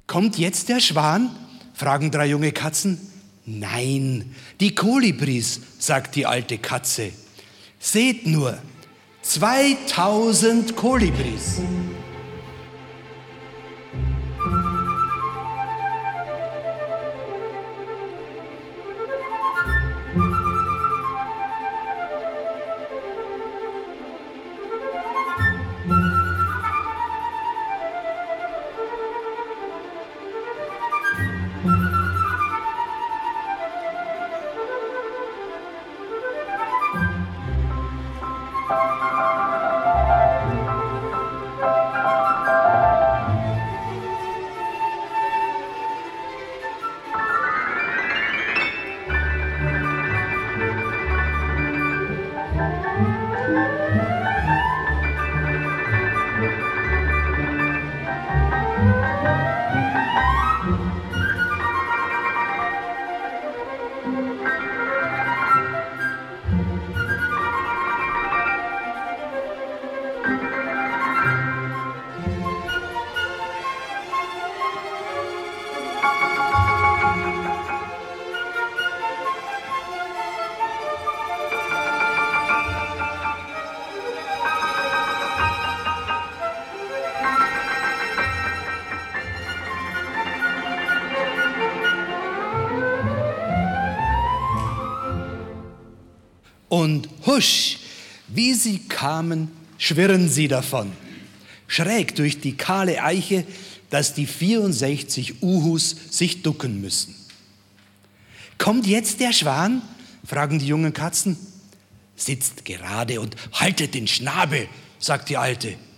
Kommt jetzt der Schwan? Fragen 3 junge Katzen. Nein, die Kolibris, sagt die alte Katze. Seht nur, 2000 Kolibris. Und husch, wie sie kamen, schwirren sie davon. Schräg durch die kahle Eiche, dass die 64 Uhus sich ducken müssen. Kommt jetzt der Schwan? Fragen die jungen Katzen. Sitzt gerade und haltet den Schnabel, sagt die Alte.